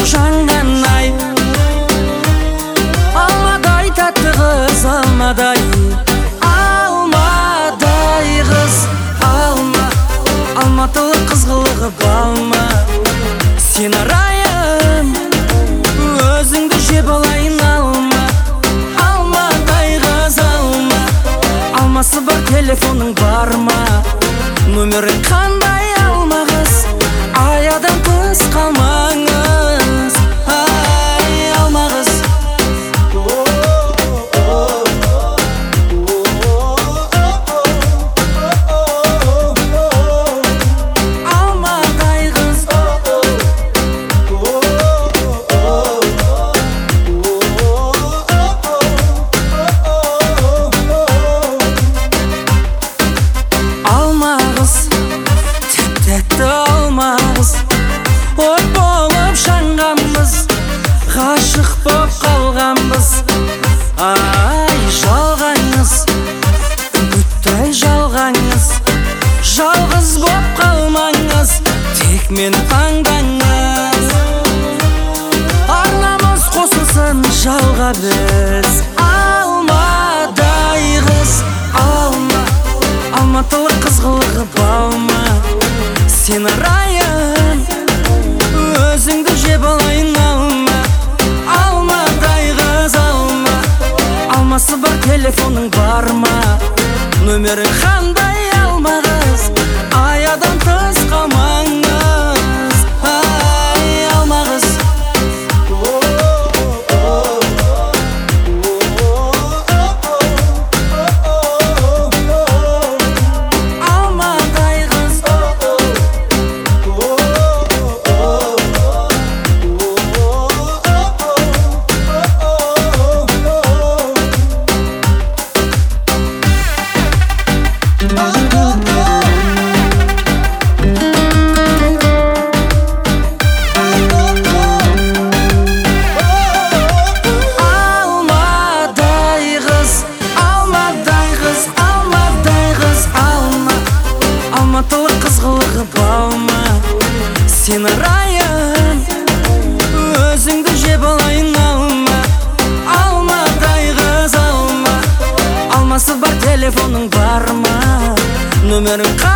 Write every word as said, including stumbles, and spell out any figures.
жанған ай. Алмадай тәтті қыз, алмадай, алмадай қыз, алма. Алматылық қыз қылығы балма. Сен арайым, өзіңді жеп алайын, алма. Алмадай қыз, алма. Алмасы бар телефоның бар ма? Нөмірің қандай, алма қыз? Аядан тыс қалмаңыз, ай, алма қыз. Алмадай қыз, алма қыз, тәтті алма қыз. От болып жанғанбыз, ғашық боп қалғанбыз. Ай, жалғаңыз, үміттай жалғаңыз. Жалғыз боп қалмаңыз, тек мені таңдаңыз. Арнамыз қосылсын жалға біз. Алмадай қыз, алма. Алматылық қыз қылығы балма. Сен арайым, өзіңді жеп алайын, алма. Алмадай қыз, алма. Алмасы бар телефоның бар ма? Нөмірің қандай, алма қыз? Аядан тыс қалмаңыз, ай, алма қыз. Алмадай қыз, алматылық қыз қылығы балма. Сен арайым, өзіңді жеп алайын, алма. Алмадай қыз, алма. Алмасы бар телефоның бар ма? Нөмірің